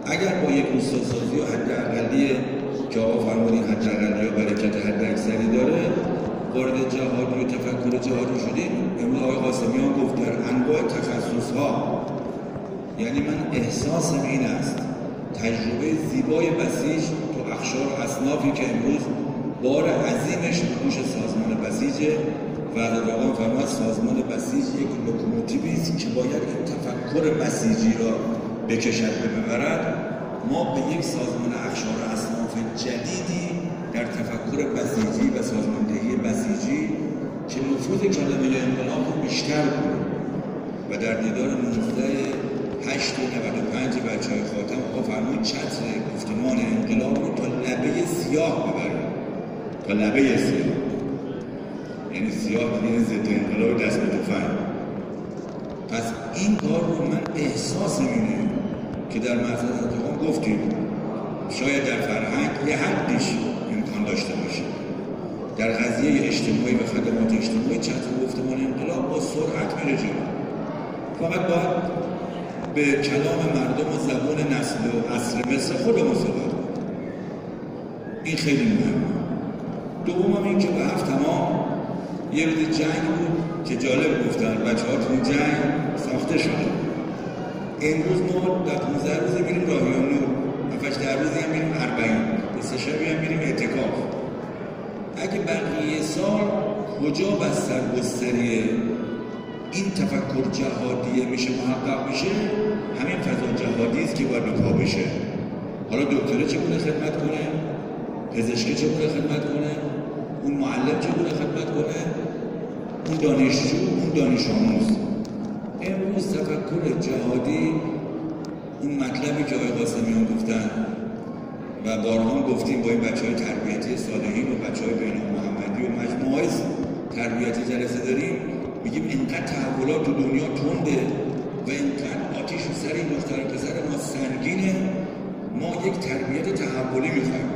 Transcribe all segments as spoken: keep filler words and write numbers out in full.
اگر با یک روستاسازی و حداقلی که آقا فرمودین حداقلی و برکت حداکثری داره وارد جهادی و تفکر جهادی شدیم. امروز آقای قاسمیان گفت در انواع تخصصها، یعنی من احساسم این است تجربه زیبای بسیج تو اقشار و اصنافی که امروز بار عظیمش روش سازمان بسیجه و آقا فرمود سازمان بسیج یک لوکوموتیوی است که باید این تفکر بسیجی را بکشد و ببرد. ما به یک سازمان اقشار و اصناف جدیدی در تفکر بسیجی و سازماندهی بسیجی که نفوذ کلمه انقلاب رو بیشتر کنه و در دیدار نوزده هشت نود و پنج بچه های خاتم آقا فرمود چتر گفتمان انقلاب رو تا لبه سیاه ببریم، تا لبه سیاه، یعنی سیاه یعنی ضد انقلاب دست به تفنگ. پس این کار رو من احساس می‌کنم که در مطلب انتقام گفتیم شاید در فرهنگ یه حدیش امکان داشته باشه، در قضیه اجتماعی و خدمات اجتماعی چتر گفتمان انقلاب با سرعت میره جلو. فقط باید به کلام مردم و زبان نسل و عصر مصر خودمون صحبت کنیم. این خیلی مهمه. دوم هم این که به هفت تمام یه روز جنگ بود که جالب گفتن بچه ها تو جنگ ساخته شده. امروز ما در پونزده روزه میریم راهیان نور، هفتش در روزی هم میریم اربعین، به سه شبی هم میریم اعتکاف. اگه بقیه سال کجا بستر گستری این تفکر جهادیه میشه محقق میشه؟ همین فضا جهادی است که باید به پا بشه. حالا دکتره چگونه خدمت کنه؟ پزشکی چگونه خدمت کنه؟ اون معلم چگونه خدمت کنه؟ اون دانشجو، اون دانش آموز. امروز تفکر جهادی اون مطلبی که آقای قاسمیان گفتن و بارها گفتیم با این بچهای تربیتی صالحین و بچهای بین محمدی و مجموعه‌های تربیتی جلسه داریم، میگیم اینقدر تحولات تو دنیا تنده و اینقدر آتیش و سر این دختر پسر ما سنگینه، ما یک تربیت تحولی میخوایم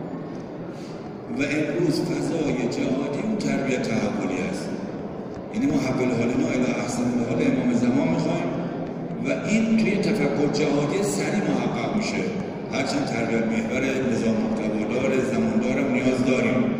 و امروز فضای جهادی اون تربیت تحولی است. یعنی ما حول حالنا الی احسن حال امام زمان میخوایم و این توی تفکر جهادی سری محقق میشه. هرچند تربیت محور نظام محتوادار زماندارم نیاز داریم.